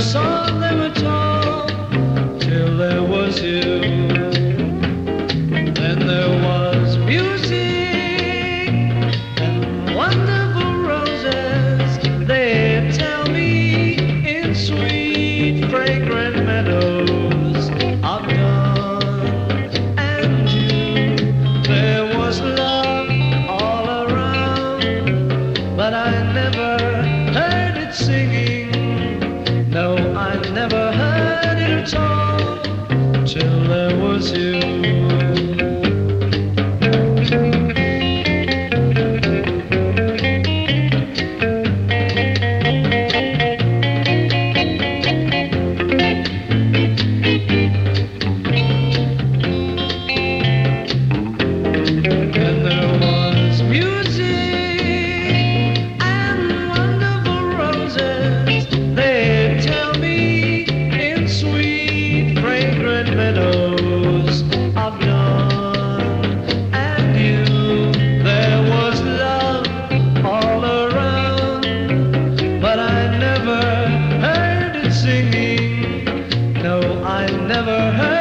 saw them at all till there was you. Then there was music and wonderful roses. They tell me in sweet, fragrant meadows of dawn and June. There was love all around, but I never heard it singing. No, I never heard it at all till there was you. Meadows of dawn and you. There was love all around, but I never heard it singing. No, I never heard